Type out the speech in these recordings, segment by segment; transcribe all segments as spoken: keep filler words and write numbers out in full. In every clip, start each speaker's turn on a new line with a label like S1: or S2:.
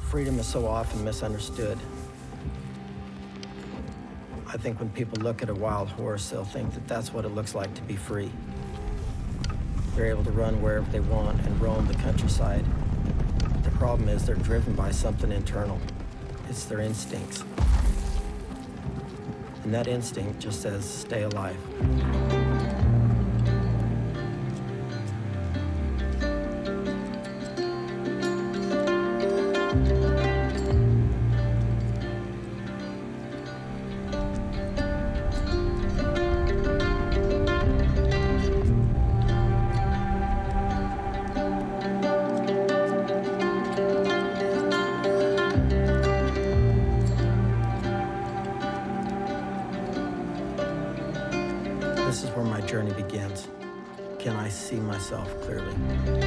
S1: Freedom is so often misunderstood. I think when people look at a wild horse, they'll think that that's what it looks like to be free. They're able to run wherever they want and roam the countryside. The problem is they're driven by something internal. It's their instincts. And that instinct just says, stay alive. This is where my journey begins. Can I see myself clearly?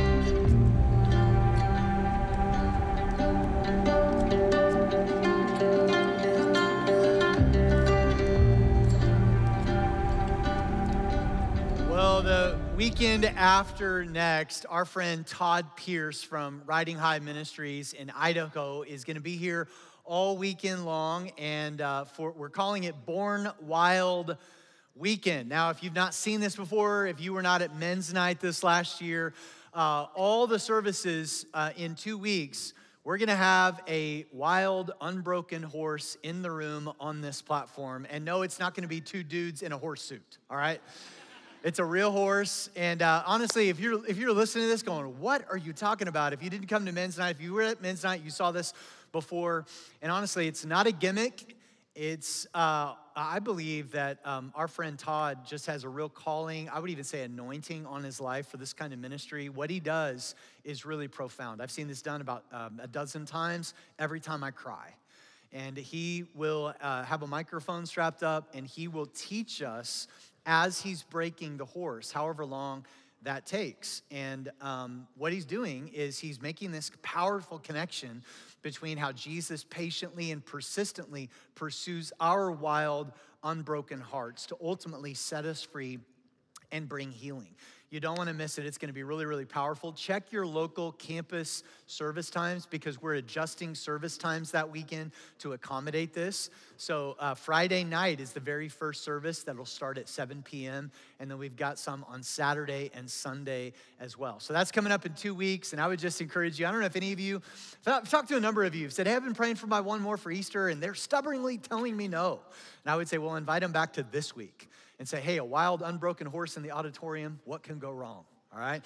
S2: Well, the weekend after next, our friend Todd Pierce from Riding High Ministries in Idaho is going to be here all weekend long, and uh, for, we're calling it Born Wild Weekend. Now, if you've not seen this before, if you were not at Men's Night this last year, uh, all the services uh, in two weeks, we're gonna have a wild, unbroken horse in the room on this platform. And no, it's not gonna be two dudes in a horse suit, all right? It's a real horse, and uh, honestly, if you're if you're listening to this going, what are you talking about? If you didn't come to Men's Night, if you were at Men's Night, you saw this before, and honestly, it's not a gimmick. It's, uh, I believe that um, our friend Todd just has a real calling, I would even say anointing on his life for this kind of ministry. What he does is really profound. I've seen this done about um, a dozen times, every time I cry. And he will uh, have a microphone strapped up, and he will teach us as he's breaking the horse, however long that takes. And um, what he's doing is he's making this powerful connection between how Jesus patiently and persistently pursues our wild, unbroken hearts to ultimately set us free and bring healing. You don't want to miss it. It's going to be really, really powerful. Check your local campus service times because we're adjusting service times that weekend to accommodate this. So uh, Friday night is the very first service that'll start at seven p.m. And then we've got some on Saturday and Sunday as well. So that's coming up in two weeks. And I would just encourage you, I don't know if any of you, I've talked to a number of you, who've said, hey, I've been praying for my one more for Easter, and they're stubbornly telling me no. And I would say, well, invite them back to this week. And say, hey, a wild, unbroken horse in the auditorium, what can go wrong, all right?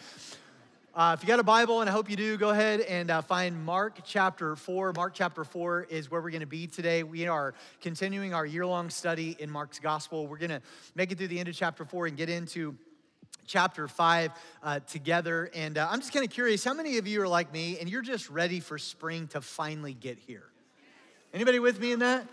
S2: Uh, if you got a Bible, and I hope you do, go ahead and uh, find Mark chapter four. Mark chapter four is where we're gonna be today. We are continuing our year-long study in Mark's gospel. We're gonna make it through the end of chapter four and get into chapter five uh, together. And uh, I'm just kind of curious, how many of you are like me, and you're just ready for spring to finally get here? Anybody with me in that?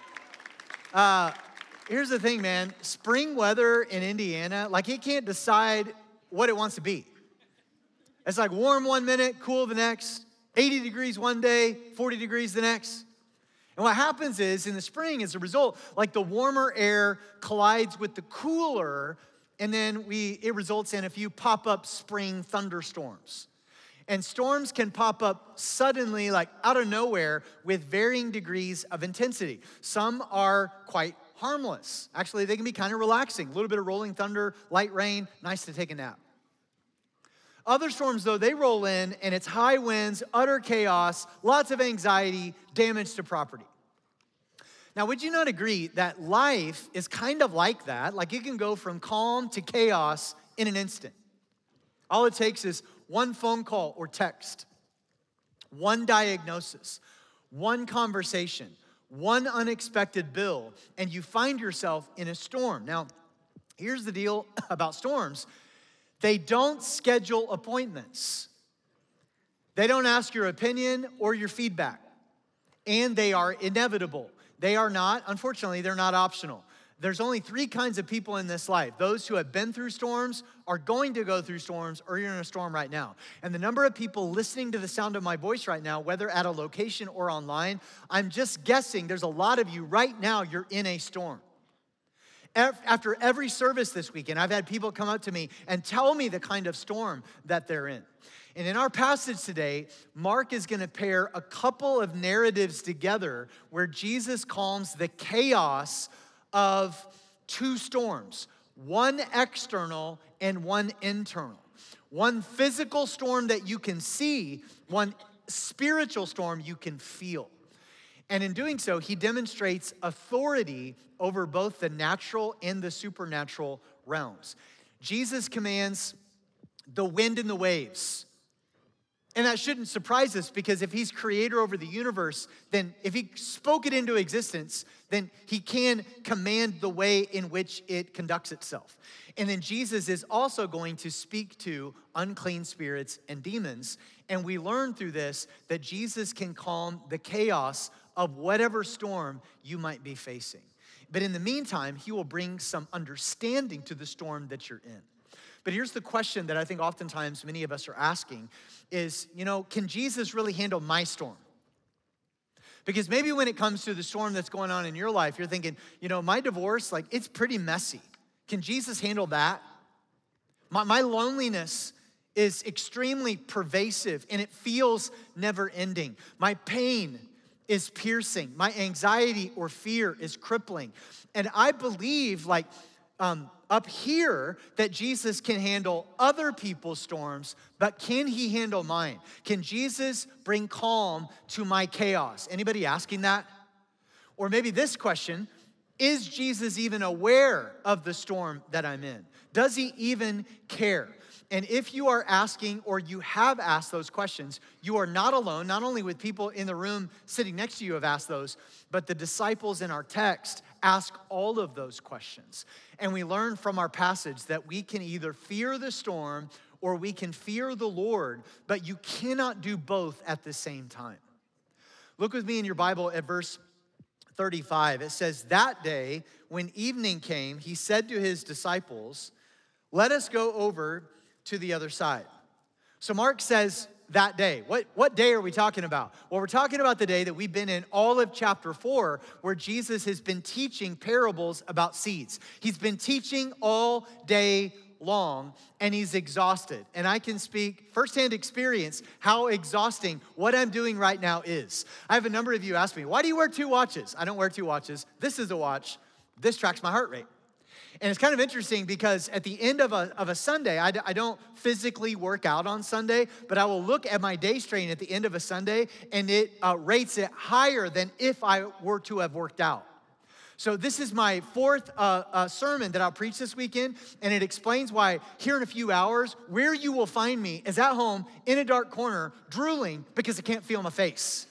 S2: Uh, Here's the thing, man. Spring weather in Indiana, like it can't decide what it wants to be. It's like warm one minute, cool the next, eighty degrees one day, forty degrees the next. And what happens is in the spring, as a result, like the warmer air collides with the cooler, and then we it results in a few pop-up spring thunderstorms. And storms can pop up suddenly, like out of nowhere, with varying degrees of intensity. Some are quite harmless. Actually, they can be kind of relaxing. A little bit of rolling thunder, light rain, nice to take a nap. Other storms, though, they roll in and it's high winds, utter chaos, lots of anxiety, damage to property. Now, would you not agree that life is kind of like that? Like it can go from calm to chaos in an instant. All it takes is one phone call or text, one diagnosis, one conversation, one unexpected bill, and you find yourself in a storm. Now, here's the deal about storms. They don't schedule appointments. They don't ask your opinion or your feedback. And they are inevitable. They are not, unfortunately, they're not optional. There's only three kinds of people in this life. Those who have been through storms, are going to go through storms, or you're in a storm right now. And the number of people listening to the sound of my voice right now, whether at a location or online, I'm just guessing there's a lot of you right now, you're in a storm. after every service this weekend, I've had people come up to me and tell me the kind of storm that they're in. And in our passage today, Mark is going to pair a couple of narratives together where Jesus calms the chaos of two storms, one external and one internal. One physical storm that you can see, one spiritual storm you can feel. And in doing so, he demonstrates authority over both the natural and the supernatural realms. Jesus commands the wind and the waves. And that shouldn't surprise us, because if he's creator over the universe, then if he spoke it into existence, then he can command the way in which it conducts itself. And then Jesus is also going to speak to unclean spirits and demons. And we learn through this that Jesus can calm the chaos of whatever storm you might be facing. But in the meantime, he will bring some understanding to the storm that you're in. But here's the question that I think oftentimes many of us are asking is, you know, can Jesus really handle my storm? Because maybe when it comes to the storm that's going on in your life, you're thinking, you know, my divorce, like, it's pretty messy. Can Jesus handle that? My, my loneliness is extremely pervasive and it feels never ending. My pain is piercing. My anxiety or fear is crippling. And I believe, like, um, up here that Jesus can handle other people's storms, but can he handle mine? Can Jesus bring calm to my chaos? Anybody asking that? Or maybe this question, is Jesus even aware of the storm that I'm in? Does he even care? And if you are asking or you have asked those questions, you are not alone. Not only with people in the room sitting next to you have asked those, but the disciples in our text ask all of those questions. And we learn from our passage that we can either fear the storm or we can fear the Lord, but you cannot do both at the same time. Look with me in your Bible at verse thirty-five. It says, that day when evening came, he said to his disciples, let us go over to the other side. So Mark says that day. What, what day are we talking about? Well, we're talking about the day that we've been in all of chapter four, where Jesus has been teaching parables about seeds. He's been teaching all day long, and he's exhausted. And I can speak firsthand experience how exhausting what I'm doing right now is. I have a number of you ask me, why do you wear two watches? I don't wear two watches. This is a watch. This tracks my heart rate. And it's kind of interesting because at the end of a, of a Sunday, I, d- I don't physically work out on Sunday, but I will look at my day strain at the end of a Sunday, and it uh, rates it higher than if I were to have worked out. So this is my fourth uh, uh, sermon that I'll preach this weekend, and it explains why here in a few hours, where you will find me is at home in a dark corner, drooling because I can't feel my face.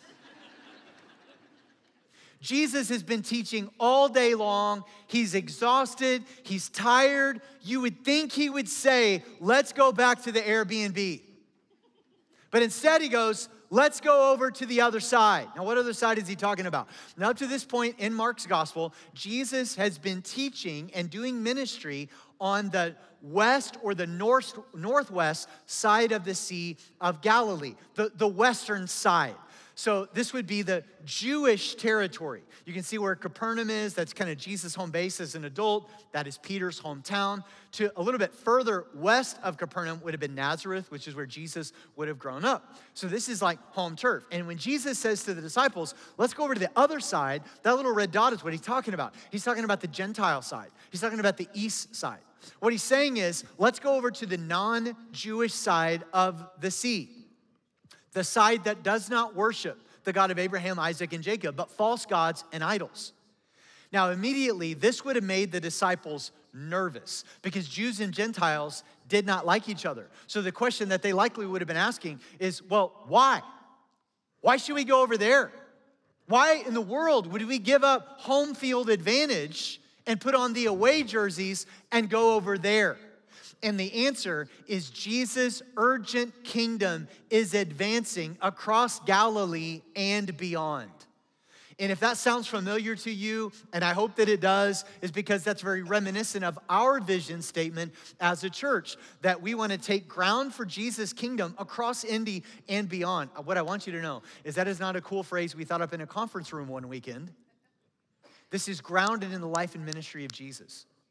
S2: Jesus has been teaching all day long. He's exhausted. He's tired. You would think he would say, let's go back to the Airbnb. But instead he goes, let's go over to the other side. Now, what other side is he talking about? Now, up to this point in Mark's gospel, Jesus has been teaching and doing ministry on the west or the north, northwest side of the Sea of Galilee, the, the western side. So this would be the Jewish territory. You can see where Capernaum is. That's kind of Jesus' home base as an adult. That is Peter's hometown. To a little bit further west of Capernaum would have been Nazareth, which is where Jesus would have grown up. So this is like home turf. And when Jesus says to the disciples, let's go over to the other side, that little red dot is what he's talking about. He's talking about the Gentile side. He's talking about the east side. What he's saying is, let's go over to the non-Jewish side of the sea. The side that does not worship the God of Abraham, Isaac, and Jacob, but false gods and idols. Now, immediately, this would have made the disciples nervous because Jews and Gentiles did not like each other. So the question that they likely would have been asking is, well, why? Why should we go over there? Why in the world would we give up home field advantage and put on the away jerseys and go over there? And the answer is Jesus' urgent kingdom is advancing across Galilee and beyond. And if that sounds familiar to you, and I hope that it does, is because that's very reminiscent of our vision statement as a church, that we want to take ground for Jesus' kingdom across Indy and beyond. What I want you to know is that is not a cool phrase we thought up in a conference room one weekend. This is grounded in the life and ministry of Jesus.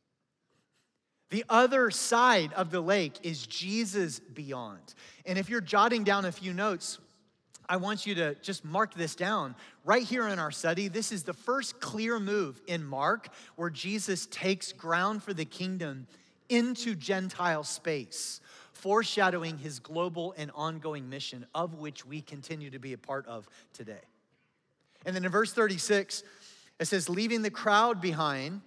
S2: The other side of the lake is Jesus beyond. And if you're jotting down a few notes, I want you to just mark this down. Right here in our study, this is the first clear move in Mark where Jesus takes ground for the kingdom into Gentile space, foreshadowing his global and ongoing mission, of which we continue to be a part of today. And then in verse thirty-six, it says, leaving the crowd behind,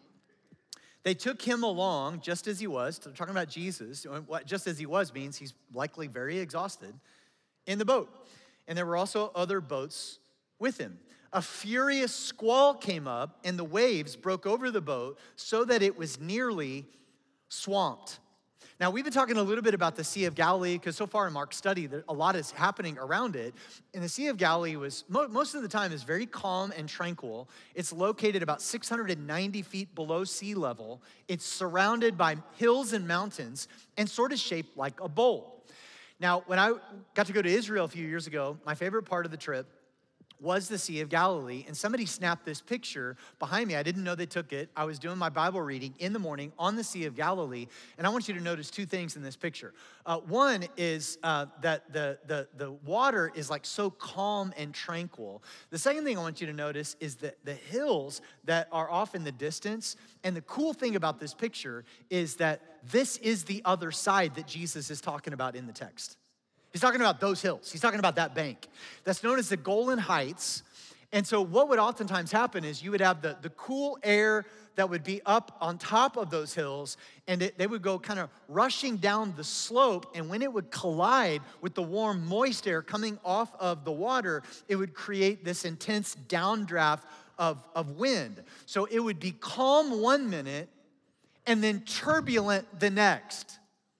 S2: they took him along just as he was. They're talking about Jesus. What just as he was means he's likely very exhausted in the boat. And there were also other boats with him. A furious squall came up, and the waves broke over the boat so that it was nearly swamped. Now, we've been talking a little bit about the Sea of Galilee because so far in Mark's study, a lot is happening around it. And the Sea of Galilee was, most of the time, is very calm and tranquil. It's located about six hundred ninety feet below sea level. It's surrounded by hills and mountains and sort of shaped like a bowl. Now, when I got to go to Israel a few years ago, my favorite part of the trip was the Sea of Galilee, and somebody snapped this picture behind me. I didn't know they took it. I was doing my Bible reading in the morning on the Sea of Galilee, and I want you to notice two things in this picture. Uh, one is uh, that the, the, the water is like so calm and tranquil. The second thing I want you to notice is that the hills that are off in the distance, and the cool thing about this picture is that this is the other side that Jesus is talking about in the text. He's talking about those hills. He's talking about that bank. That's known as the Golan Heights. And so what would oftentimes happen is you would have the, the cool air that would be up on top of those hills, and it, they would go kind of rushing down the slope, and when it would collide with the warm, moist air coming off of the water, it would create this intense downdraft of, of wind. So it would be calm one minute and then turbulent the next.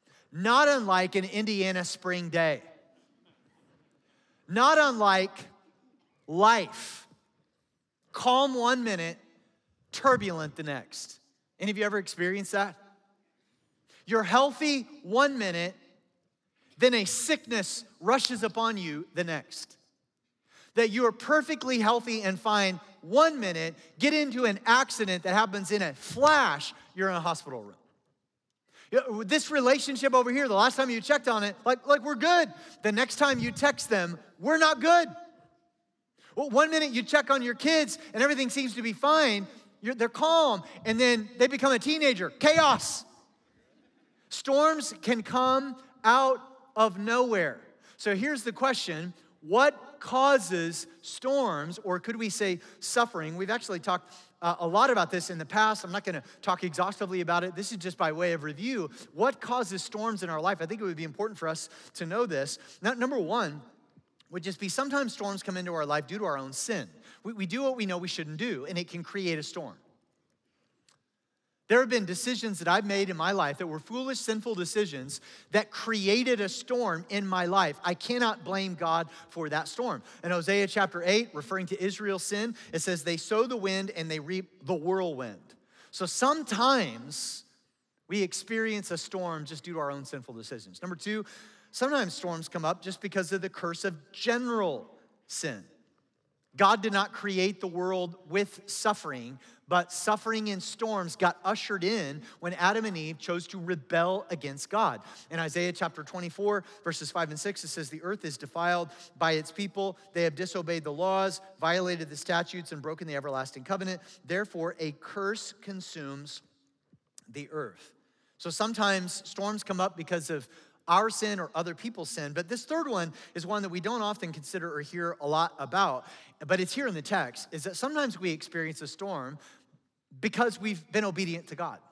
S2: Not unlike an Indiana spring day. Not unlike life. Calm one minute, turbulent the next. Any of you ever experienced that? You're healthy one minute, then a sickness rushes upon you the next. That you are perfectly healthy and fine one minute, get into an accident that happens in a flash, you're in a hospital room. This relationship over here, the last time you checked on it, like, like we're good. The next time you text them, we're not good. Well, one minute you check on your kids and everything seems to be fine. You're, they're calm. And then they become a teenager. Chaos. Storms can come out of nowhere. So here's the question. What causes storms, or could we say suffering? We've actually talked Uh, a lot about this in the past. I'm not going to talk exhaustively about it. This is just by way of review. What causes storms in our life? I think it would be important for us to know this. Now, number one would just be sometimes storms come into our life due to our own sin. We, we do what we know we shouldn't do, and it can create a storm. There have been decisions that I've made in my life that were foolish, sinful decisions that created a storm in my life. I cannot blame God for that storm. In Hosea chapter eight, referring to Israel's sin, it says they sow the wind and they reap the whirlwind. So sometimes we experience a storm just due to our own sinful decisions. Number two, sometimes storms come up just because of the curse of general sin. God did not create the world with suffering, but suffering and storms got ushered in when Adam and Eve chose to rebel against God. In Isaiah chapter twenty-four, verses five and six, it says, the earth is defiled by its people. They have disobeyed the laws, violated the statutes, and broken the everlasting covenant. Therefore, a curse consumes the earth. So sometimes storms come up because of our sin or other people's sin. But this third one is one that we don't often consider or hear a lot about, but it's here in the text, is that sometimes we experience a storm because we've been obedient to God.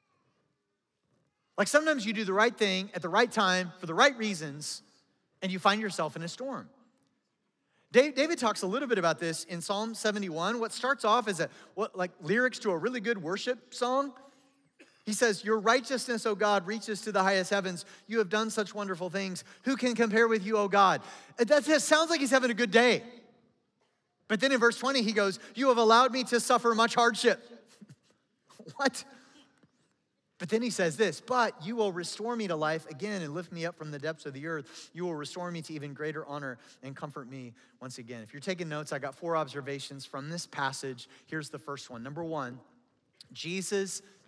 S2: Like sometimes you do the right thing at the right time for the right reasons, and you find yourself in a storm. David talks a little bit about this in Psalm seventy-one. What starts off as a what like lyrics to a really good worship song. He says, your righteousness, O God, reaches to the highest heavens. You have done such wonderful things. Who can compare with you, O God? That just sounds like he's having a good day. But then in verse twenty, he goes, you have allowed me to suffer much hardship. What? But then he says this, but you will restore me to life again and lift me up from the depths of the earth. You will restore me to even greater honor and comfort me once again. If you're taking notes, I got four observations from this passage. Here's the first one. Number one, Jesus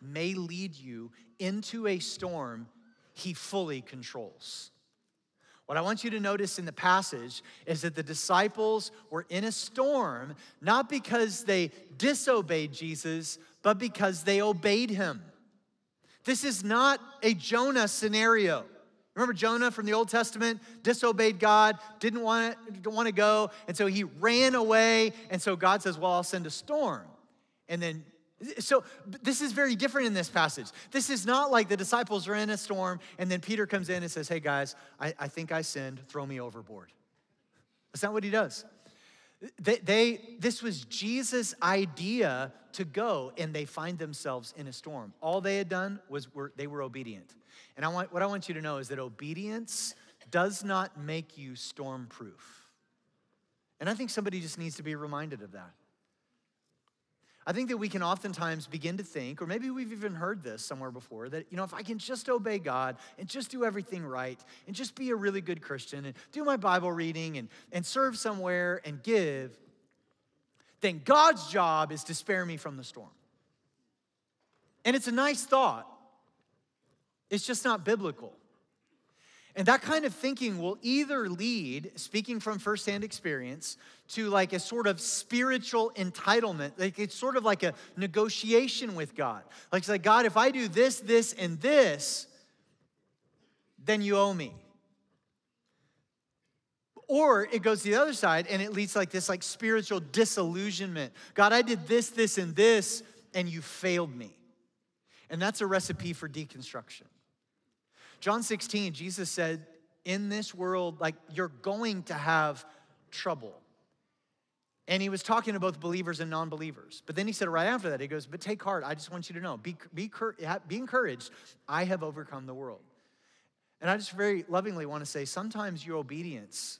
S2: may lead you into a storm he fully controls. What I want you to notice in the passage is that the disciples were in a storm, not because they disobeyed Jesus, but because they obeyed him. This is not a Jonah scenario. Remember Jonah from the Old Testament? Disobeyed God, didn't want to, didn't want to go, and so he ran away, and so God says, well, I'll send a storm. And then, so this is very different in this passage. This is not like the disciples are in a storm, and then Peter comes in and says, hey guys, I, I think I sinned, throw me overboard. That's not what he does. They, they, this was Jesus' idea to go, and they find themselves in a storm. All they had done was were, they were obedient. And I want, what I want you to know is that obedience does not make you storm-proof. And I think somebody just needs to be reminded of that. I think that we can oftentimes begin to think, or maybe we've even heard this somewhere before, that, you know, if I can just obey God and just do everything right and just be a really good Christian and do my Bible reading and, and serve somewhere and give, then God's job is to spare me from the storm. And it's a nice thought. It's just not biblical. And that kind of thinking will either lead, speaking from firsthand experience, to like a sort of spiritual entitlement. Like it's sort of like a negotiation with God. Like it's like, God, if I do this, this, and this, then you owe me. Or it goes to the other side and it leads like this like spiritual disillusionment. God, I did this, this, and this, and you failed me. And that's a recipe for deconstruction. John sixteen, Jesus said, in this world, like you're going to have trouble. And he was talking to both believers and non-believers. But then he said right after that, he goes, but take heart, I just want you to know, be, be, be encouraged, I have overcome the world. And I just very lovingly want to say, sometimes your obedience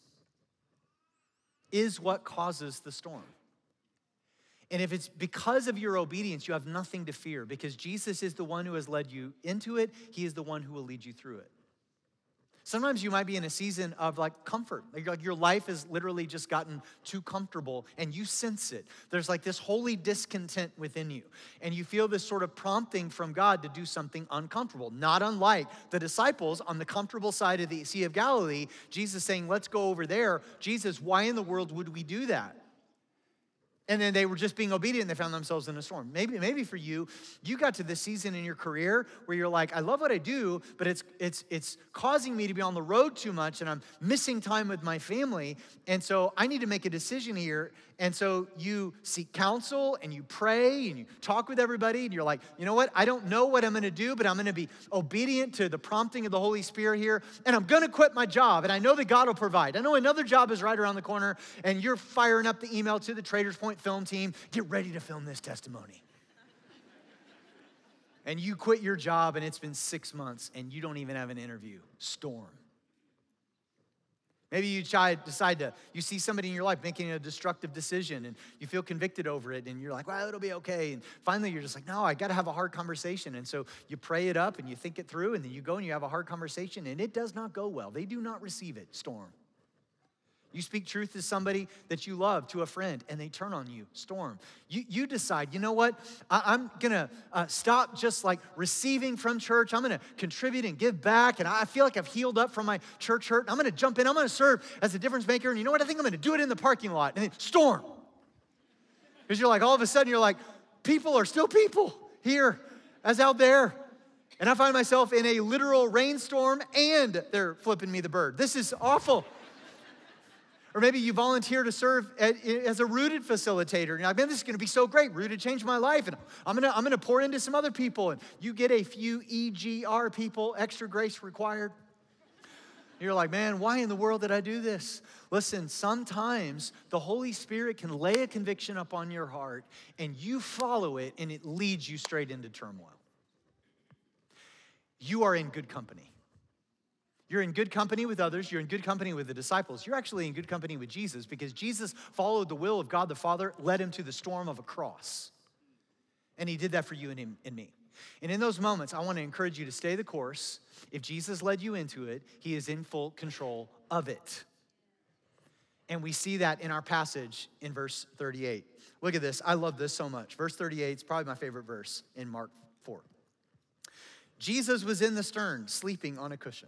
S2: is what causes the storm. And if it's because of your obedience, you have nothing to fear because Jesus is the one who has led you into it. He is the one who will lead you through it. Sometimes you might be in a season of like comfort. Like your life has literally just gotten too comfortable and you sense it. There's like this holy discontent within you. And you feel this sort of prompting from God to do something uncomfortable. Not unlike the disciples on the comfortable side of the Sea of Galilee, Jesus saying, let's go over there. Jesus, why in the world would we do that? And then they were just being obedient and they found themselves in a storm. Maybe, maybe for you, you got to this season in your career where you're like, I love what I do, but it's it's it's causing me to be on the road too much and I'm missing time with my family. And so I need to make a decision here. And so you seek counsel and you pray and you talk with everybody and you're like, you know what? I don't know what I'm going to do, but I'm going to be obedient to the prompting of the Holy Spirit here. And I'm going to quit my job. And I know that God will provide. I know another job is right around the corner and you're firing up the email to the Traders Point film team. Get ready to film this testimony. And you quit your job and it's been six months and you don't even have an interview. Storm. Maybe you try, decide to, you see somebody in your life making a destructive decision and you feel convicted over it and you're like, well, it'll be okay. And finally you're just like, no, I got to have a hard conversation. And so you pray it up and you think it through and then you go and you have a hard conversation and it does not go well. They do not receive it. Storm. You speak truth to somebody that you love, to a friend, and they turn on you. Storm. You, you decide, you know what? I, I'm going to uh, stop just like receiving from church. I'm going to contribute and give back. And I feel like I've healed up from my church hurt. I'm going to jump in. I'm going to serve as a difference maker. And you know what? I think I'm going to do it in the parking lot. And then storm. Because you're like, all of a sudden, you're like, people are still people here as out there. And I find myself in a literal rainstorm and they're flipping me the bird. This is awful. Or maybe you volunteer to serve as a Rooted facilitator. You're like, man, this is going to be so great. Rooted changed my life. And I'm going to I'm going to pour into some other people. And you get a few E G R people, extra grace required. You're like, man, why in the world did I do this? Listen, sometimes the Holy Spirit can lay a conviction upon your heart and you follow it and it leads you straight into turmoil. You are in good company. You're in good company with others. You're in good company with the disciples. You're actually in good company with Jesus because Jesus followed the will of God the Father, led him to the storm of a cross. And he did that for you and, him, and me. And in those moments, I want to encourage you to stay the course. If Jesus led you into it, he is in full control of it. And we see that in our passage in verse thirty-eight. Look at this. I love this so much. Verse thirty-eight is probably my favorite verse in Mark four. Jesus was in the stern, sleeping on a cushion.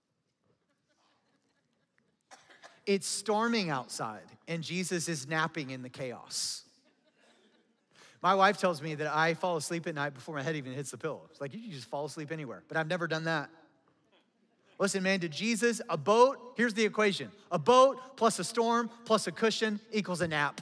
S2: It's storming outside, and Jesus is napping in the chaos. My wife tells me that I fall asleep at night before my head even hits the pillow. It's like, you can just fall asleep anywhere, but I've never done that. Listen, man, to Jesus, a boat, here's the equation. A boat plus a storm plus a cushion equals a nap.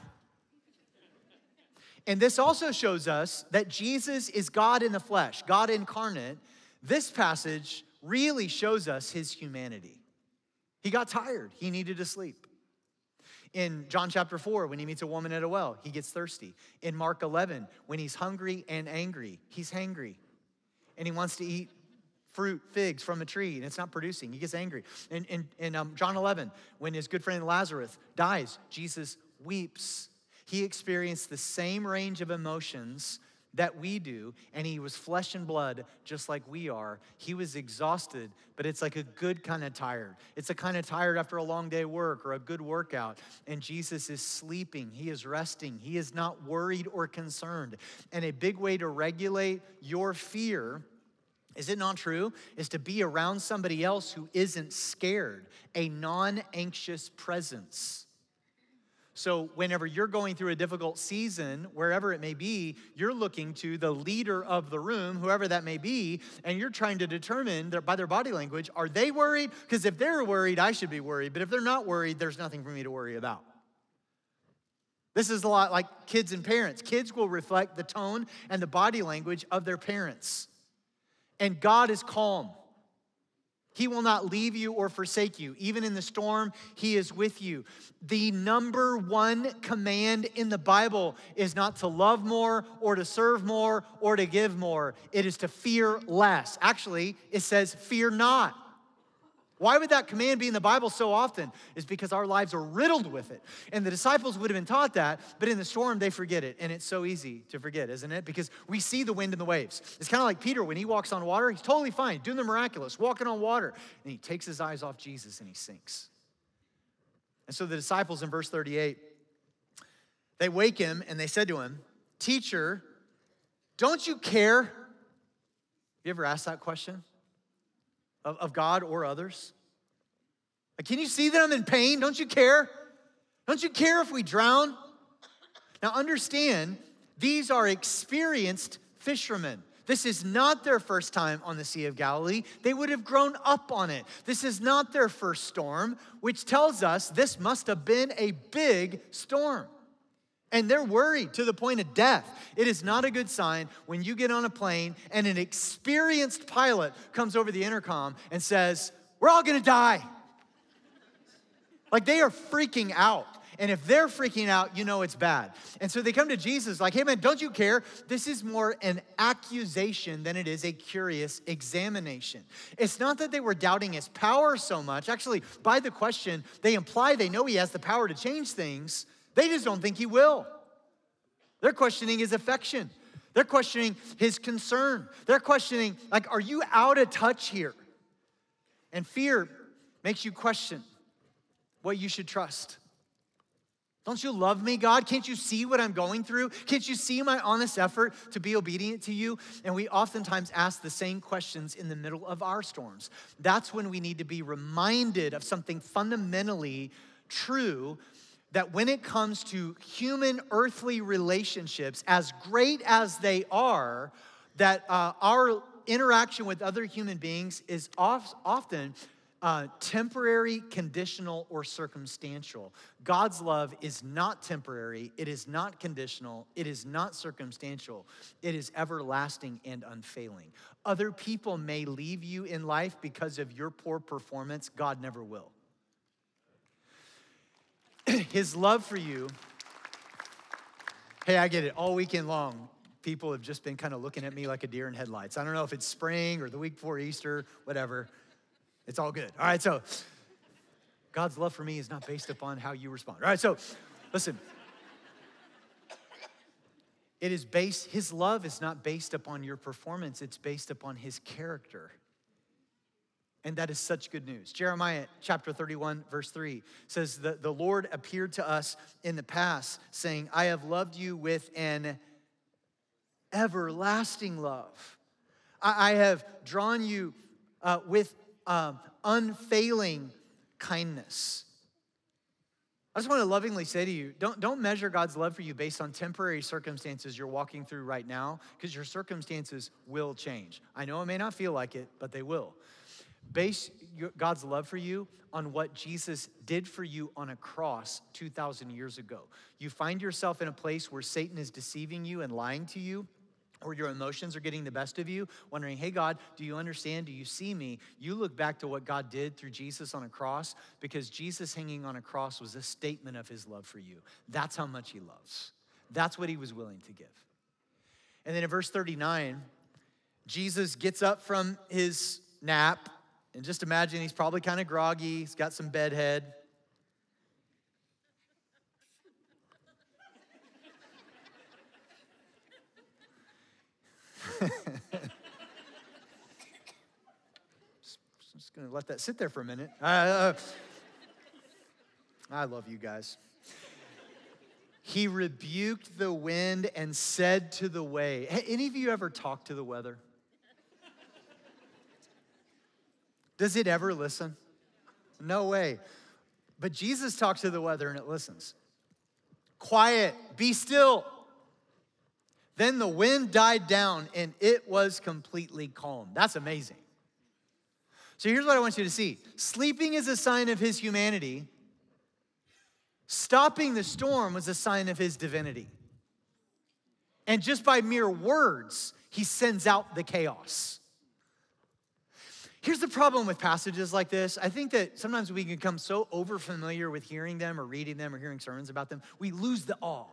S2: And this also shows us that Jesus is God in the flesh, God incarnate. This passage really shows us his humanity. He got tired. He needed to sleep. In John chapter four, when he meets a woman at a well, he gets thirsty. In Mark eleven, when he's hungry and angry, he's hangry. And he wants to eat fruit, figs from a tree, and it's not producing. He gets angry. In, in, in um, John eleven, when his good friend Lazarus dies, Jesus weeps. He experienced the same range of emotions that we do, and he was flesh and blood just like we are. He was exhausted, but it's like a good kind of tired. It's a kind of tired after a long day of work or a good workout, and Jesus is sleeping. He is resting. He is not worried or concerned. And a big way to regulate your fear, is it not true, is to be around somebody else who isn't scared, a non-anxious presence. So whenever you're going through a difficult season, wherever it may be, you're looking to the leader of the room, whoever that may be, and you're trying to determine their, by their body language, are they worried? Because if they're worried, I should be worried. But if they're not worried, there's nothing for me to worry about. This is a lot like kids and parents. Kids will reflect the tone and the body language of their parents. And God is calm. He will not leave you or forsake you. Even in the storm, he is with you. The number one command in the Bible is not to love more or to serve more or to give more. It is to fear less. Actually, it says fear not. Why would that command be in the Bible so often? Is because our lives are riddled with it. And the disciples would have been taught that, but in the storm, they forget it. And it's so easy to forget, isn't it? Because we see the wind and the waves. It's kind of like Peter when he walks on water. He's totally fine, doing the miraculous, walking on water. And he takes his eyes off Jesus and he sinks. And so the disciples in verse thirty-eight, they wake him and they said to him, "Teacher, don't you care?" You ever asked that question? Of, of God or others? Like, can you see that I'm in pain? Don't you care? Don't you care if we drown? Now understand, these are experienced fishermen. This is not their first time on the Sea of Galilee. They would have grown up on it. This is not their first storm, which tells us this must have been a big storm. And they're worried to the point of death. It is not a good sign when you get on a plane and an experienced pilot comes over the intercom and says, "We're all gonna die." Like, they are freaking out. And if they're freaking out, you know it's bad. And so they come to Jesus like, "Hey man, don't you care?" This is more an accusation than it is a curious examination. It's not that they were doubting his power so much. Actually, by the question, they imply they know he has the power to change things. They just don't think he will. They're questioning his affection. They're questioning his concern. They're questioning, like, are you out of touch here? And fear makes you question what you should trust. Don't you love me, God? Can't you see what I'm going through? Can't you see my honest effort to be obedient to you? And we oftentimes ask the same questions in the middle of our storms. That's when we need to be reminded of something fundamentally true, that when it comes to human earthly relationships, as great as they are, that uh, our interaction with other human beings is oft, often uh, temporary, conditional, or circumstantial. God's love is not temporary, it is not conditional, it is not circumstantial, it is everlasting and unfailing. Other people may leave you in life because of your poor performance. God never will. His love for you, hey, I get it, all weekend long, people have just been kind of looking at me like a deer in headlights. I don't know if it's spring or the week before Easter, whatever. It's all good. All right, so God's love for me is not based upon how you respond. All right, so listen. It is based, his love is not based upon your performance, it's based upon his character. And that is such good news. Jeremiah chapter thirty-one, verse three says, the, the Lord appeared to us in the past, saying, "I have loved you with an everlasting love. I, I have drawn you uh, with um, unfailing kindness. I just want to lovingly say to you, don't, don't measure God's love for you based on temporary circumstances you're walking through right now, because your circumstances will change. I know it may not feel like it, but they will. Base your, God's love for you on what Jesus did for you on a cross two thousand years ago. You find yourself in a place where Satan is deceiving you and lying to you, or your emotions are getting the best of you, wondering, hey, God, do you understand? Do you see me? You look back to what God did through Jesus on a cross, because Jesus hanging on a cross was a statement of his love for you. That's how much he loves. That's what he was willing to give. And then in verse thirty-nine, Jesus gets up from his nap, and just imagine he's probably kind of groggy. He's got some bedhead. Just gonna let that sit there for a minute. Uh, I love you guys. He rebuked the wind and said to the wave. Hey, any of you ever talk to the weather? Does it ever listen? No way. But Jesus talks to the weather and it listens. Quiet, be still. Then the wind died down and it was completely calm. That's amazing. So here's what I want you to see. Sleeping is a sign of his humanity. Stopping the storm was a sign of his divinity. And just by mere words, he sends out the chaos. Here's the problem with passages like this. I think that sometimes we can become so overfamiliar with hearing them or reading them or hearing sermons about them, we lose the awe.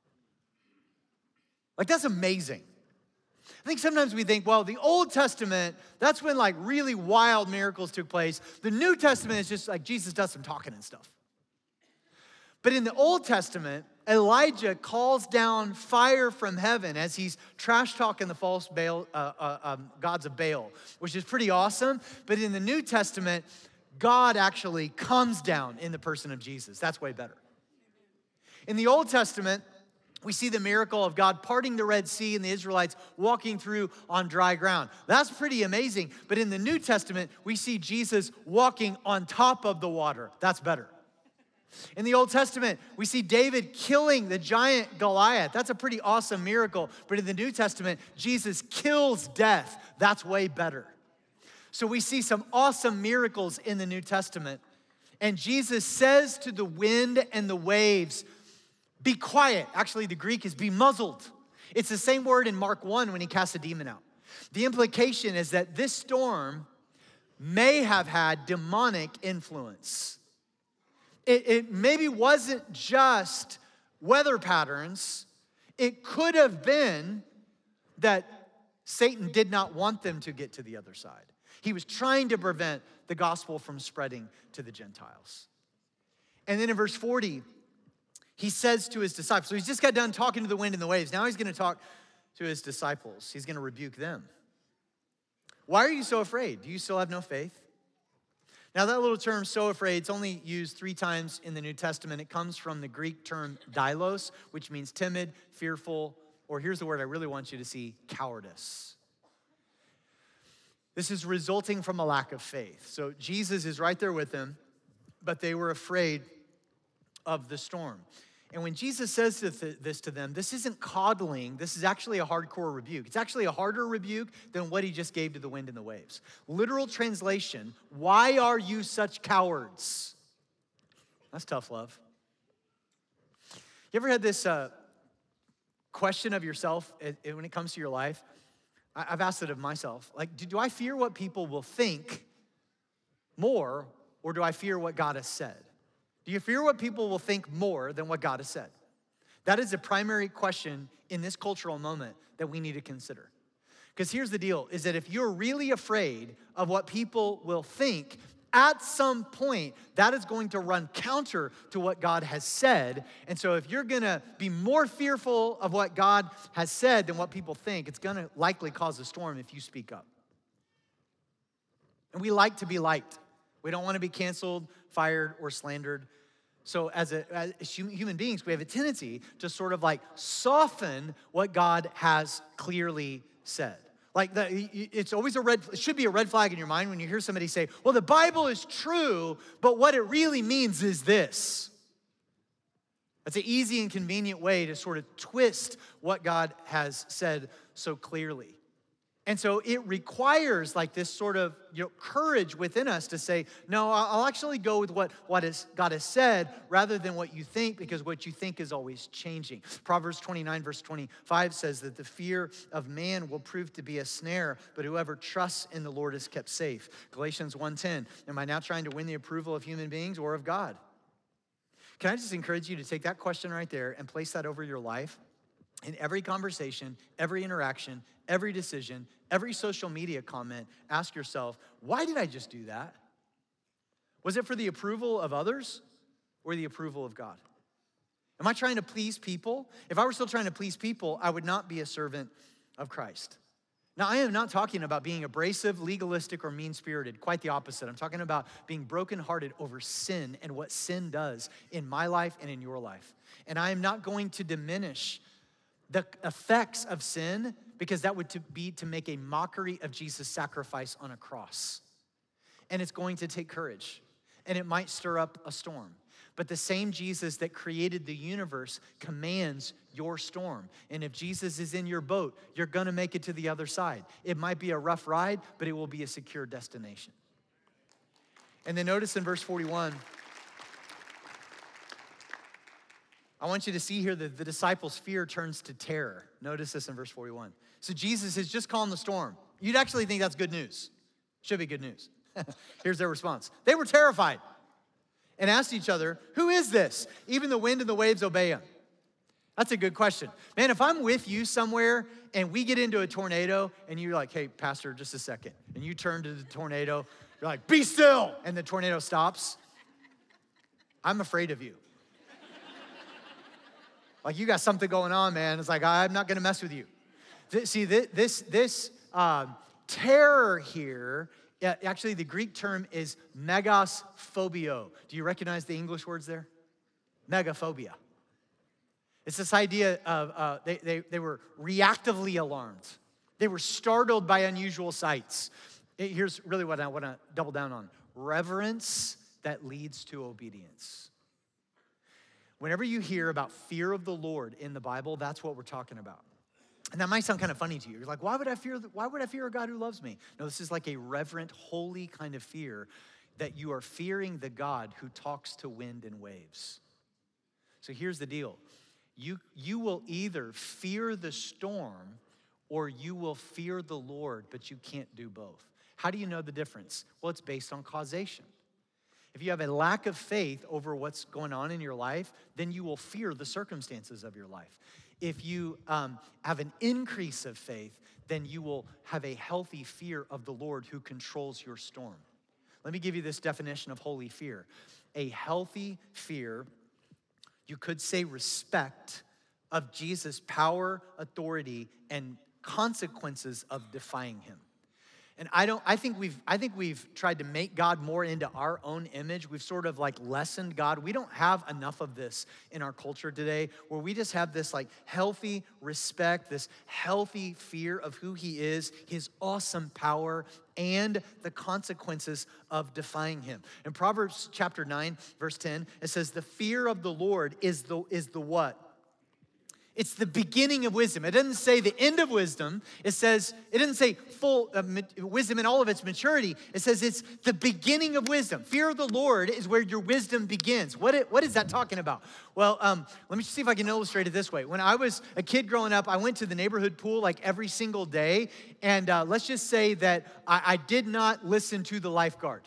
S2: Like, that's amazing. I think sometimes we think, well, the Old Testament, that's when like really wild miracles took place. The New Testament is just like Jesus does some talking and stuff. But in the Old Testament, Elijah calls down fire from heaven as he's trash talking the false Baal, uh, uh, um, gods of Baal, which is pretty awesome. But in the New Testament, God actually comes down in the person of Jesus. That's way better. In the Old Testament, we see the miracle of God parting the Red Sea and the Israelites walking through on dry ground. That's pretty amazing. But in the New Testament, we see Jesus walking on top of the water. That's better. In the Old Testament, we see David killing the giant Goliath. That's a pretty awesome miracle. But in the New Testament, Jesus kills death. That's way better. So we see some awesome miracles in the New Testament. And Jesus says to the wind and the waves, be quiet. Actually, the Greek is be muzzled. It's the same word in Mark one when he casts a demon out. The implication is that this storm may have had demonic influence. It, it maybe wasn't just weather patterns. It could have been that Satan did not want them to get to the other side. He was trying to prevent the gospel from spreading to the Gentiles. And then in verse forty, he says to his disciples, so he's just got done talking to the wind and the waves. Now he's going to talk to his disciples. He's going to rebuke them. Why are you so afraid? Do you still have no faith? Now that little term, so afraid, it's only used three times in the New Testament. It comes from the Greek term dailos, which means timid, fearful, or here's the word I really want you to see, cowardice. This is resulting from a lack of faith. So Jesus is right there with them, but they were afraid of the storm. And when Jesus says this to them, this isn't coddling. This is actually a hardcore rebuke. It's actually a harder rebuke than what he just gave to the wind and the waves. Literal translation, why are you such cowards? That's tough love. You ever had this uh, question of yourself when it comes to your life? I've asked it of myself. Like, do I fear what people will think more, or do I fear what God has said? Do you fear what people will think more than what God has said? That is a primary question in this cultural moment that we need to consider. Because here's the deal, is that if you're really afraid of what people will think, at some point, that is going to run counter to what God has said. And so if you're gonna be more fearful of what God has said than what people think, it's gonna likely cause a storm if you speak up. And we like to be liked. We don't want to be canceled, fired, or slandered. So as, a, as human beings, we have a tendency to sort of like soften what God has clearly said. Like, the, it's always a red, it should be a red flag in your mind when you hear somebody say, well, the Bible is true, but what it really means is this. That's an easy and convenient way to sort of twist what God has said so clearly. And so it requires like this sort of, you know, courage within us to say, no, I'll actually go with what, what is, God has said rather than what you think, because what you think is always changing. Proverbs twenty-nine verse twenty-five says that the fear of man will prove to be a snare, but whoever trusts in the Lord is kept safe. Galatians one ten, am I now trying to win the approval of human beings or of God? Can I just encourage you to take that question right there and place that over your life? In every conversation, every interaction, every decision, every social media comment, ask yourself, why did I just do that? Was it for the approval of others or the approval of God? Am I trying to please people? If I were still trying to please people, I would not be a servant of Christ. Now, I am not talking about being abrasive, legalistic, or mean-spirited. Quite the opposite. I'm talking about being brokenhearted over sin and what sin does in my life and in your life. And I am not going to diminish the effects of sin, because that would to be to make a mockery of Jesus' sacrifice on a cross. And it's going to take courage, and it might stir up a storm. But the same Jesus that created the universe commands your storm. And if Jesus is in your boat, you're gonna make it to the other side. It might be a rough ride, but it will be a secure destination. And then notice in verse forty-one, I want you to see here that the disciples' fear turns to terror. Notice this in verse forty-one. So Jesus has just calmed the storm. You'd actually think that's good news. Should be good news. Here's their response. They were terrified and asked each other, who is this? Even the wind and the waves obey him. That's a good question. Man, if I'm with you somewhere and we get into a tornado and you're like, hey, pastor, just a second. And you turn to the tornado, you're like, be still. And the tornado stops. I'm afraid of you. Like, you got something going on, man. It's like, I'm not gonna mess with you. See, this, this uh, terror here, actually the Greek term is megas phobio. Do you recognize the English words there? Megaphobia. It's this idea of, uh, they, they, they were reactively alarmed. They were startled by unusual sights. Here's really what I wanna double down on. Reverence that leads to obedience. Whenever you hear about fear of the Lord in the Bible, that's what we're talking about. And that might sound kind of funny to you. You're like, why would I fear, why would I fear a God who loves me? No, this is like a reverent, holy kind of fear that you are fearing the God who talks to wind and waves. So here's the deal. You, you will either fear the storm or you will fear the Lord, but you can't do both. How do you know the difference? Well, it's based on causation. If you have a lack of faith over what's going on in your life, then you will fear the circumstances of your life. If you um, have an increase of faith, then you will have a healthy fear of the Lord who controls your storm. Let me give you this definition of holy fear. A healthy fear, you could say respect, of Jesus' power, authority, and consequences of defying him. And I don't, I think we've, I think we've tried to make God more into our own image. We've sort of like lessened God. We don't have enough of this in our culture today, where we just have this like healthy respect, this healthy fear of who he is, his awesome power, and the consequences of defying him. In Proverbs chapter nine, verse ten, it says, the fear of the Lord is the, is the what? It's the beginning of wisdom. It doesn't say the end of wisdom. It says, it doesn't say full uh, wisdom in all of its maturity. It says it's the beginning of wisdom. Fear of the Lord is where your wisdom begins. What, it, what is that talking about? Well, um, let me see if I can illustrate it this way. When I was a kid growing up, I went to the neighborhood pool like every single day. And uh, let's just say that I, I did not listen to the lifeguard.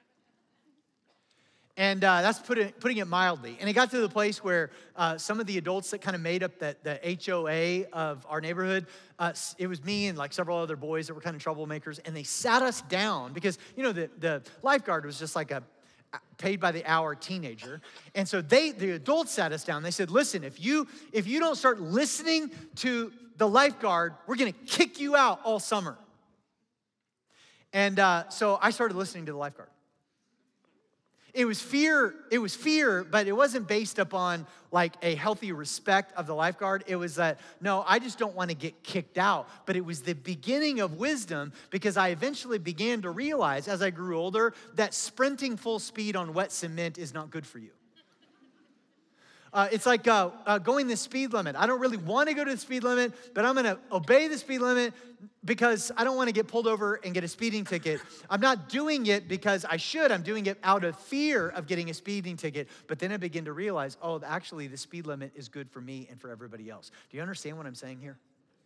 S2: And uh, that's put it, putting it mildly. And it got to the place where uh, some of the adults that kind of made up the, the H O A of our neighborhood, uh, it was me and like several other boys that were kind of troublemakers, and they sat us down because, you know, the, the lifeguard was just like a paid by the hour teenager. And so they, the adults sat us down. They said, listen, if you, if you don't start listening to the lifeguard, we're gonna kick you out all summer. And uh, so I started listening to the lifeguard. It was fear, it was fear, but it wasn't based upon like a healthy respect of the lifeguard. It was that, no, I just don't want to get kicked out. But it was the beginning of wisdom because I eventually began to realize as I grew older that sprinting full speed on wet cement is not good for you. Uh, it's like uh, uh, going the speed limit. I don't really want to go to the speed limit, but I'm going to obey the speed limit because I don't want to get pulled over and get a speeding ticket. I'm not doing it because I should. I'm doing it out of fear of getting a speeding ticket. But then I begin to realize, oh, actually, the speed limit is good for me and for everybody else. Do you understand what I'm saying here?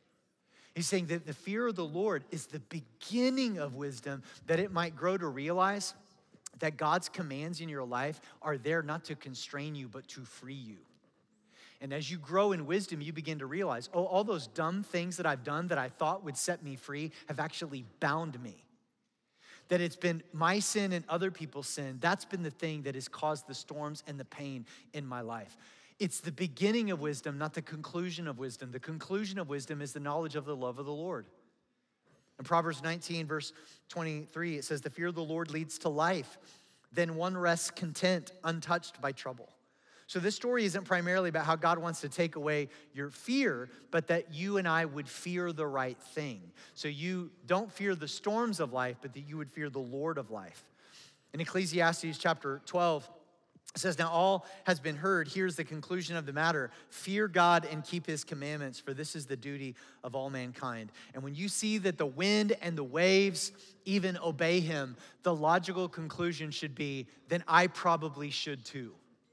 S2: He's saying that the fear of the Lord is the beginning of wisdom, that it might grow to realize that God's commands in your life are there not to constrain you, but to free you. And as you grow in wisdom, you begin to realize, oh, all those dumb things that I've done that I thought would set me free have actually bound me. That it's been my sin and other people's sin. That's been the thing that has caused the storms and the pain in my life. It's the beginning of wisdom, not the conclusion of wisdom. The conclusion of wisdom is the knowledge of the love of the Lord. In Proverbs nineteen, verse twenty-three, it says, the fear of the Lord leads to life. Then one rests content, untouched by trouble. So this story isn't primarily about how God wants to take away your fear, but that you and I would fear the right thing. So you don't fear the storms of life, but that you would fear the Lord of life. In Ecclesiastes chapter twelve, it says, now all has been heard. Here's the conclusion of the matter. Fear God and keep his commandments, for this is the duty of all mankind. And when you see that the wind and the waves even obey him, the logical conclusion should be, then I probably should too.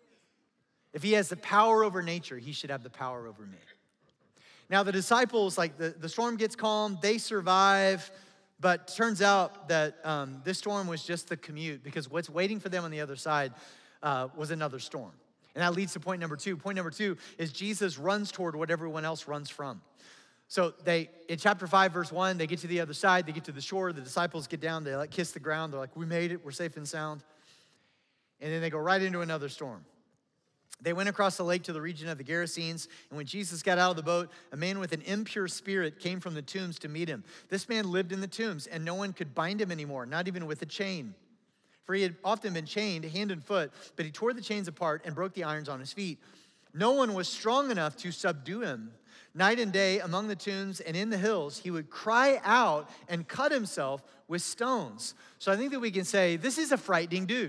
S2: If he has the power over nature, he should have the power over me. Now the disciples, like the, the storm gets calm, they survive, but turns out that um, this storm was just the commute because what's waiting for them on the other side Uh, was another storm. And that leads to point number two. Point number two is Jesus runs toward what everyone else runs from. So they, in chapter five, verse one, they get to the other side, they get to the shore, the disciples get down, they like kiss the ground, they're like, we made it, we're safe and sound. And then they go right into another storm. They went across the lake to the region of the Gerasenes, and when Jesus got out of the boat, a man with an impure spirit came from the tombs to meet him. This man lived in the tombs, and no one could bind him anymore, not even with a chain. For he had often been chained hand and foot, but he tore the chains apart and broke the irons on his feet. No one was strong enough to subdue him. Night and day among the tombs and in the hills, he would cry out and cut himself with stones. So I think that we can say, this is a frightening dude.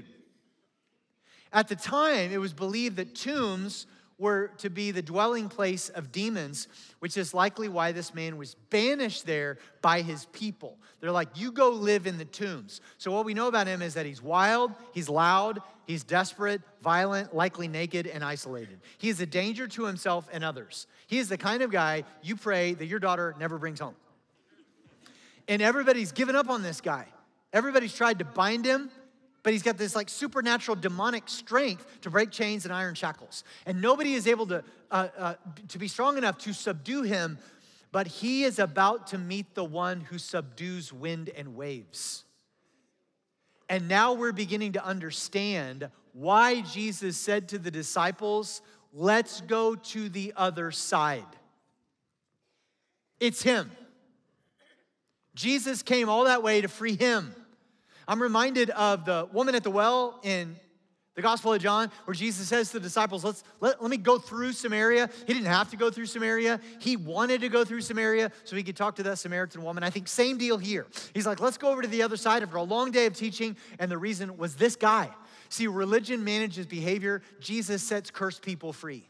S2: At the time, it was believed that tombs were to be the dwelling place of demons, which is likely why this man was banished there by his people. They're like, you go live in the tombs. So what we know about him is that he's wild, he's loud, he's desperate, violent, likely naked, and isolated. He is a danger to himself and others. He is the kind of guy you pray that your daughter never brings home. And everybody's given up on this guy. Everybody's tried to bind him, but he's got this like supernatural demonic strength to break chains and iron shackles. And nobody is able to, uh, uh, to be strong enough to subdue him, but he is about to meet the one who subdues wind and waves. And now we're beginning to understand why Jesus said to the disciples, let's go to the other side. It's him. Jesus came all that way to free him. I'm reminded of the woman at the well in the Gospel of John, where Jesus says to the disciples, Let's, let, let me go through Samaria. He didn't have to go through Samaria. He wanted to go through Samaria so he could talk to that Samaritan woman. I think same deal here. He's like, let's go over to the other side after a long day of teaching, and the reason was this guy. See, religion manages behavior. Jesus sets cursed people free.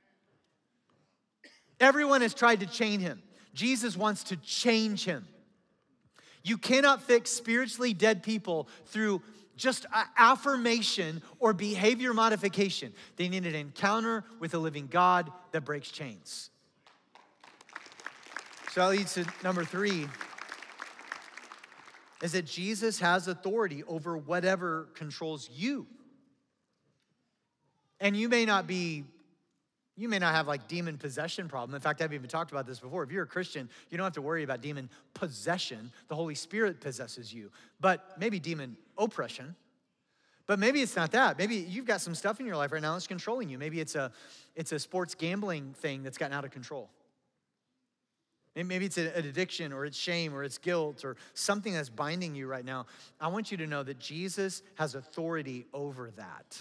S2: Everyone has tried to chain him. Jesus wants to change him. You cannot fix spiritually dead people through just affirmation or behavior modification. They need an encounter with a living God that breaks chains. So that leads to number three, is that Jesus has authority over whatever controls you. And you may not be You may not have like demon possession problem. In fact, I've even talked about this before. If you're a Christian, you don't have to worry about demon possession. The Holy Spirit possesses you. But maybe demon oppression. But maybe it's not that. Maybe you've got some stuff in your life right now that's controlling you. Maybe it's a, it's a sports gambling thing that's gotten out of control. Maybe it's an addiction or it's shame or it's guilt or something that's binding you right now. I want you to know that Jesus has authority over that.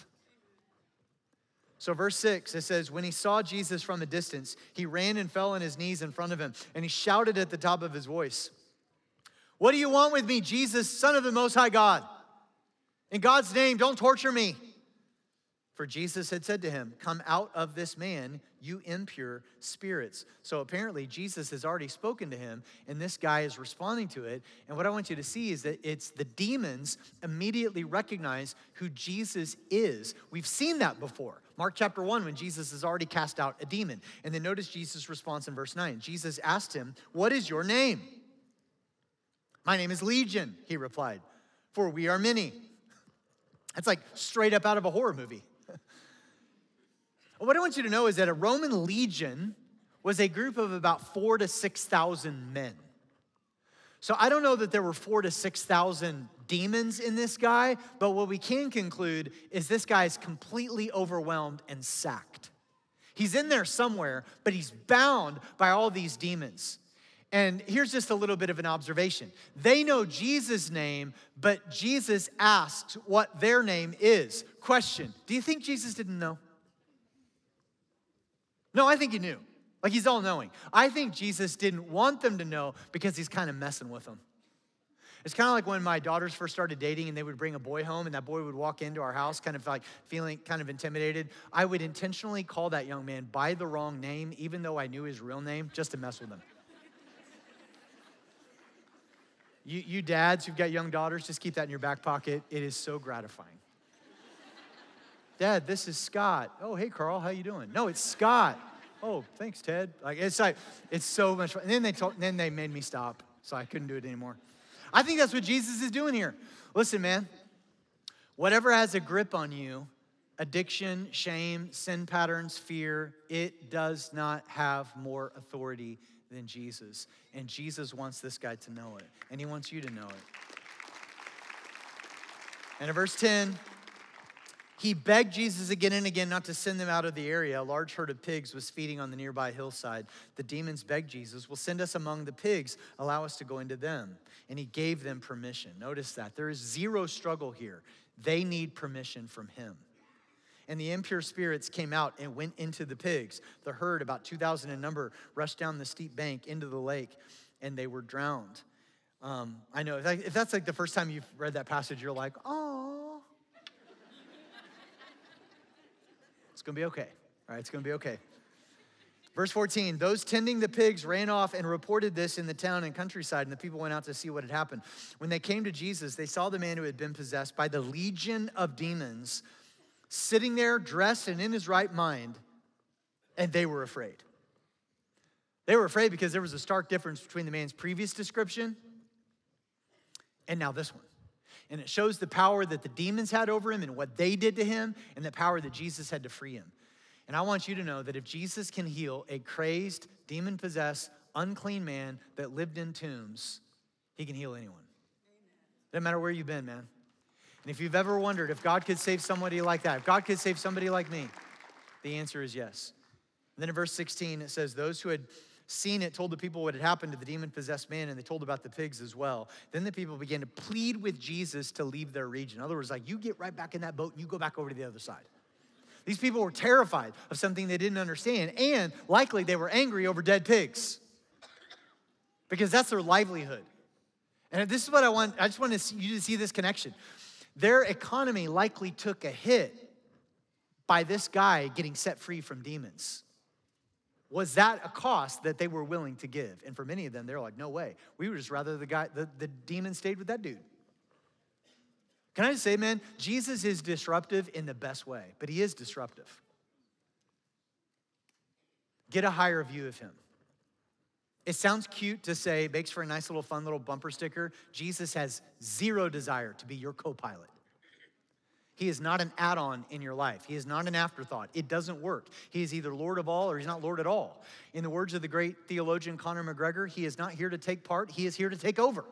S2: So verse six, it says, when he saw Jesus from a distance, he ran and fell on his knees in front of him, and he shouted at the top of his voice, "What do you want with me, Jesus, Son of the Most High God? In God's name, don't torture me." For Jesus had said to him, "Come out of this man, you impure spirits." So apparently Jesus has already spoken to him, and this guy is responding to it. And what I want you to see is that it's the demons immediately recognize who Jesus is. We've seen that before. Mark chapter one, when Jesus has already cast out a demon. And then notice Jesus' response in verse nine. Jesus asked him, "What is your name?" "My name is Legion," he replied, "for we are many." That's like straight up out of a horror movie. What I want you to know is that a Roman legion was a group of about four to six thousand men. So I don't know that there were four to six thousand demons in this guy, but what we can conclude is this guy is completely overwhelmed and sacked. He's in there somewhere, but he's bound by all these demons. And here's just a little bit of an observation. They know Jesus' name, but Jesus asked what their name is. Question, do you think Jesus didn't know? No, I think he knew. Like, he's all-knowing. I think Jesus didn't want them to know because he's kind of messing with them. It's kind of like when my daughters first started dating and they would bring a boy home and that boy would walk into our house kind of like feeling kind of intimidated. I would intentionally call that young man by the wrong name, even though I knew his real name, just to mess with him. You, you dads who've got young daughters, just keep that in your back pocket. It is so gratifying. "Dad, this is Scott." "Oh, hey, Carl, how you doing?" "No, it's Scott." "Oh, thanks, Ted." Like, it's like, it's so much fun. And then they told, then they made me stop, so I couldn't do it anymore. I think that's what Jesus is doing here. Listen, man, whatever has a grip on you, addiction, shame, sin patterns, fear, it does not have more authority than Jesus. And Jesus wants this guy to know it, and he wants you to know it. And in verse ten, he begged Jesus again and again not to send them out of the area. A large herd of pigs was feeding on the nearby hillside. The demons begged Jesus, "Well, send us among the pigs. Allow us to go into them." And he gave them permission. Notice that. There is zero struggle here. They need permission from him. And the impure spirits came out and went into the pigs. The herd, about two thousand in number, rushed down the steep bank into the lake, and they were drowned. Um, I know, if that's like the first time you've read that passage, you're like, "Oh." It's gonna be okay, all right? It's gonna be okay. Verse fourteen, those tending the pigs ran off and reported this in the town and countryside, and the people went out to see what had happened. When they came to Jesus, they saw the man who had been possessed by the legion of demons sitting there, dressed and in his right mind, and they were afraid. They were afraid because there was a stark difference between the man's previous description and now this one. And it shows the power that the demons had over him and what they did to him and the power that Jesus had to free him. And I want you to know that if Jesus can heal a crazed, demon-possessed, unclean man that lived in tombs, he can heal anyone. Doesn't matter where you've been, man. And if you've ever wondered if God could save somebody like that, if God could save somebody like me, the answer is yes. And then in verse sixteen, it says, those who had seen it told the people what had happened to the demon-possessed man, and they told about the pigs as well. Then the people began to plead with Jesus to leave their region. In other words, like, you get right back in that boat and you go back over to the other side. These people were terrified of something they didn't understand, and likely they were angry over dead pigs because that's their livelihood. And this is what I want, I just want to see, you to see this connection. Their economy likely took a hit by this guy getting set free from demons. Was that a cost that they were willing to give? And for many of them, they're like, no way. We would just rather the guy, the, the demon stayed with that dude. Can I just say, man, Jesus is disruptive in the best way, but he is disruptive. Get a higher view of him. It sounds cute to say, makes for a nice little fun little bumper sticker. Jesus has zero desire to be your co-pilot. He is not an add-on in your life. He is not an afterthought. It doesn't work. He is either Lord of all or he's not Lord at all. In the words of the great theologian Conor McGregor, he is not here to take part, he is here to take over.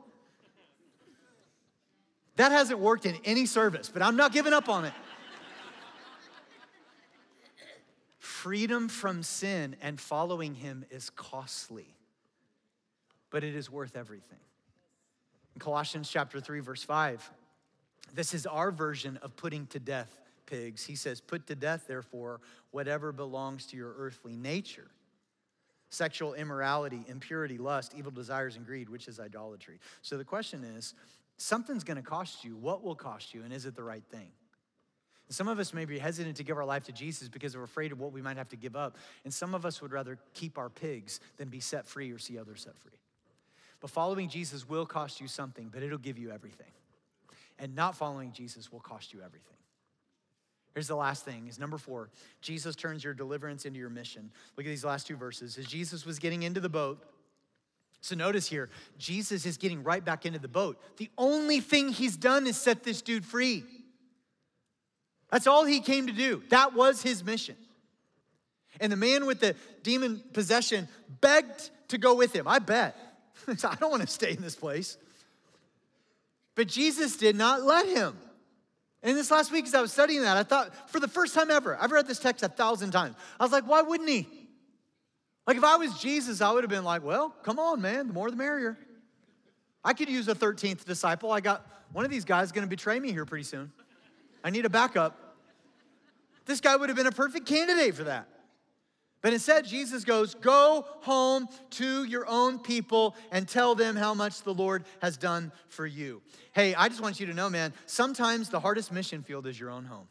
S2: That hasn't worked in any service, but I'm not giving up on it. Freedom from sin and following him is costly. but it is worth everything. In Colossians chapter three, verse five, this is our version of putting to death pigs. He says, put to death, therefore, whatever belongs to your earthly nature. Sexual immorality, impurity, lust, evil desires, and greed, which is idolatry. So the question is, something's gonna cost you. What will cost you, and is it the right thing? And some of us may be hesitant to give our life to Jesus because we're afraid of what we might have to give up. And some of us would rather keep our pigs than be set free or see others set free. But following Jesus will cost you something, but it'll give you everything. And not following Jesus will cost you everything. Here's the last thing, is number four, Jesus turns your deliverance into your mission. Look at these last two verses. As Jesus was getting into the boat, so notice here, Jesus is getting right back into the boat. The only thing he's done is set this dude free. That's all he came to do. That was his mission. And the man with the demon possession begged to go with him. I bet. I don't want to stay in this place. But Jesus did not let him. And this last week as I was studying that, I thought, for the first time ever, I've read this text a thousand times. I was like, why wouldn't he? Like if I was Jesus, I would have been like, well, come on, man, the more the merrier. I could use a thirteenth disciple. I got one of these guys going to betray me here pretty soon. I need a backup. This guy would have been a perfect candidate for that. But instead, Jesus goes, go home to your own people and tell them how much the Lord has done for you. Hey, I just want you to know, man, sometimes the hardest mission field is your own home.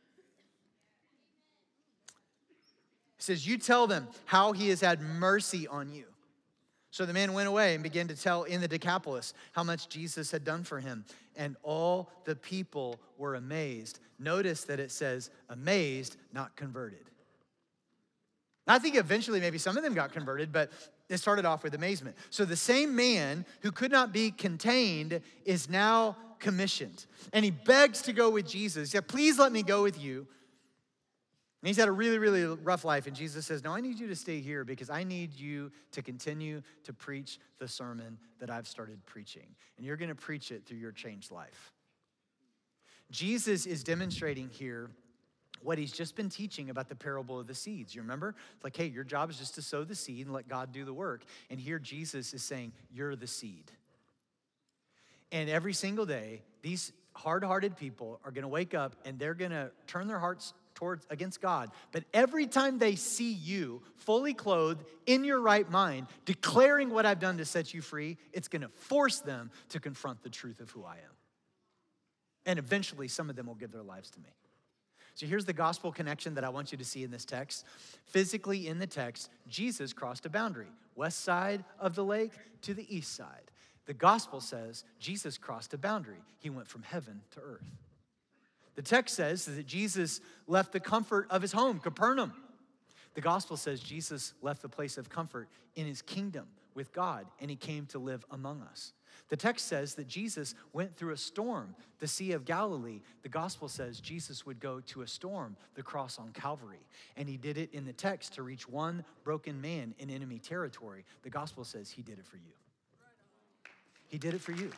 S2: He says, you tell them how he has had mercy on you. So the man went away and began to tell in the Decapolis how much Jesus had done for him. And all the people were amazed. Notice that it says amazed, not converted. I think eventually maybe some of them got converted, but it started off with amazement. So the same man who could not be contained is now commissioned. And he begs to go with Jesus. He said, please let me go with you. And he's had a really, really rough life. And Jesus says, no, I need you to stay here because I need you to continue to preach the sermon that I've started preaching. And you're going to preach it through your changed life. Jesus is demonstrating here what he's just been teaching about the parable of the seeds. You remember? It's like, hey, your job is just to sow the seed and let God do the work. And here Jesus is saying, you're the seed. And every single day, these hard-hearted people are gonna wake up and they're gonna turn their hearts towards against God. But every time they see you fully clothed in your right mind, declaring what I've done to set you free, it's gonna force them to confront the truth of who I am. And eventually, some of them will give their lives to me. So here's the gospel connection that I want you to see in this text. Physically in the text, Jesus crossed a boundary, west side of the lake to the east side. The gospel says Jesus crossed a boundary. He went from heaven to earth. The text says that Jesus left the comfort of his home, Capernaum. The gospel says Jesus left the place of comfort in his kingdom with God, and he came to live among us. The text says that Jesus went through a storm, the Sea of Galilee. The gospel says Jesus would go to a storm, the cross on Calvary. And he did it in the text to reach one broken man in enemy territory. The gospel says he did it for you. He did it for you.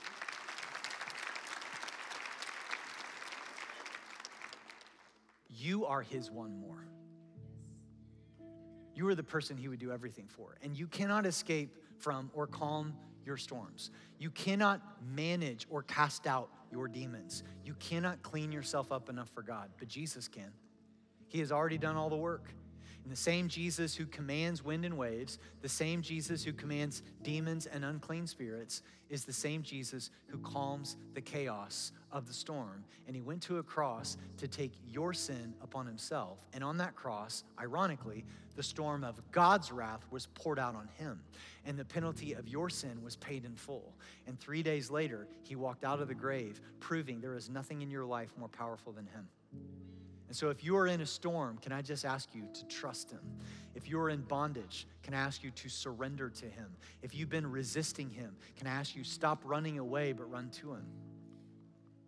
S2: You are his one more. You are the person he would do everything for. And you cannot escape from or calm your storms. You cannot manage or cast out your demons. You cannot clean yourself up enough for God, but Jesus can. He has already done all the work. And the same Jesus who commands wind and waves, the same Jesus who commands demons and unclean spirits, is the same Jesus who calms the chaos of the storm. And he went to a cross to take your sin upon himself. And on that cross, ironically, the storm of God's wrath was poured out on him. And the penalty of your sin was paid in full. And three days later, he walked out of the grave, proving there is nothing in your life more powerful than him. And so if you are in a storm, can I just ask you to trust him? If you are in bondage, can I ask you to surrender to him? If you've been resisting him, can I ask you stop running away but run to him?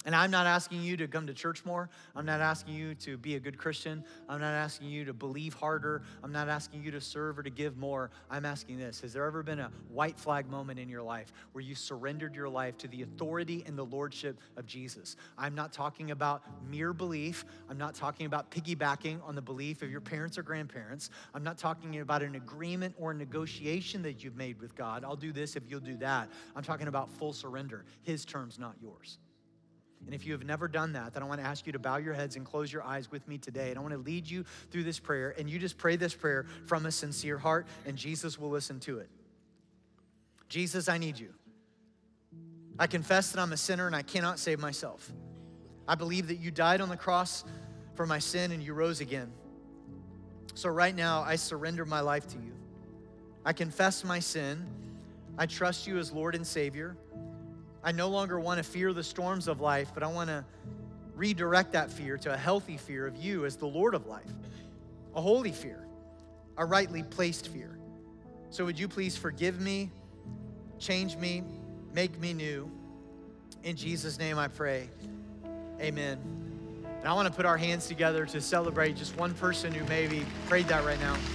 S2: And I'm not asking you to come to church more. I'm not asking you to be a good Christian. I'm not asking you to believe harder. I'm not asking you to serve or to give more. I'm asking this. Has there ever been a white flag moment in your life where you surrendered your life to the authority and the lordship of Jesus? I'm not talking about mere belief. I'm not talking about piggybacking on the belief of your parents or grandparents. I'm not talking about an agreement or a negotiation that you've made with God. I'll do this if you'll do that. I'm talking about full surrender. His terms, not yours. And if you have never done that, then I want to ask you to bow your heads and close your eyes with me today. And I want to lead you through this prayer. And you just pray this prayer from a sincere heart, and Jesus will listen to it. Jesus, I need you. I confess that I'm a sinner and I cannot save myself. I believe that you died on the cross for my sin and you rose again. So right now, I surrender my life to you. I confess my sin. I trust you as Lord and Savior. I no longer want to fear the storms of life, but I want to redirect that fear to a healthy fear of you as the Lord of life, a holy fear, a rightly placed fear. So would you please forgive me, change me, make me new. In Jesus' name I pray, amen. And I want to put our hands together to celebrate just one person who maybe prayed that right now.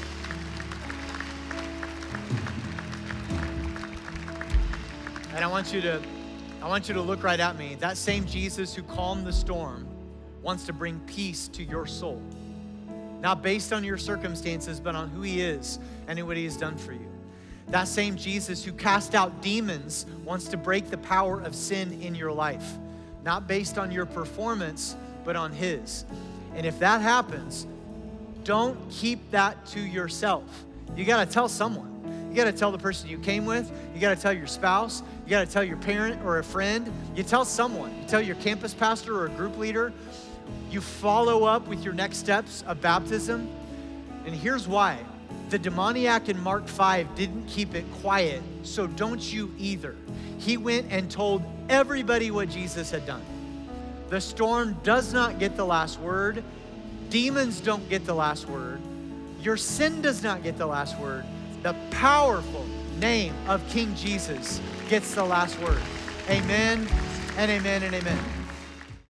S2: And I want you to I want you to look right at me. That same Jesus who calmed the storm wants to bring peace to your soul. Not based on your circumstances, but on who he is and what he has done for you. That same Jesus who cast out demons wants to break the power of sin in your life. Not based on your performance, but on his. And if that happens, don't keep that to yourself. You gotta tell someone. You gotta tell the person you came with. You gotta tell your spouse. You gotta tell your parent or a friend. You tell someone. You tell your campus pastor or a group leader. You follow up with your next steps of baptism. And here's why. The demoniac in Mark five didn't keep it quiet, so don't you either. He went and told everybody what Jesus had done. The storm does not get the last word. Demons don't get the last word. Your sin does not get the last word. The powerful name of King Jesus gets the last word. Amen and amen and amen.